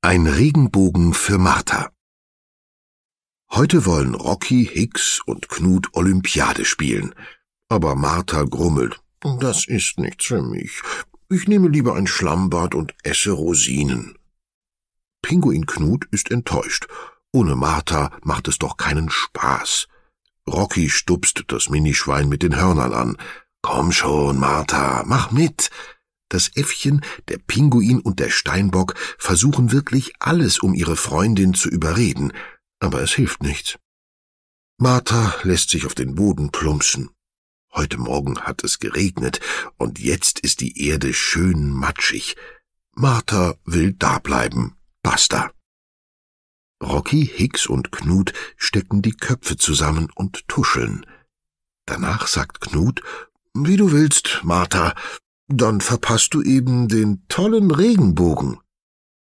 Ein Regenbogen für Martha. Heute wollen Rocky, Hicks und Knut Olympiade spielen. Aber Martha grummelt. Das ist nichts für mich. Ich nehme lieber ein Schlammbad und esse Rosinen. Pinguin Knut ist enttäuscht. Ohne Martha macht es doch keinen Spaß. Rocky stupst das Minischwein mit den Hörnern an. Komm schon, Martha, mach mit. Das Äffchen, der Pinguin und der Steinbock versuchen wirklich alles, um ihre Freundin zu überreden, aber es hilft nichts. Martha lässt sich auf den Boden plumpsen. Heute Morgen hat es geregnet und jetzt ist die Erde schön matschig. Martha will dableiben. Basta. Rocky, Hicks und Knut stecken die Köpfe zusammen und tuscheln. Danach sagt Knut: Wie du willst, Martha. Dann verpasst du eben den tollen Regenbogen.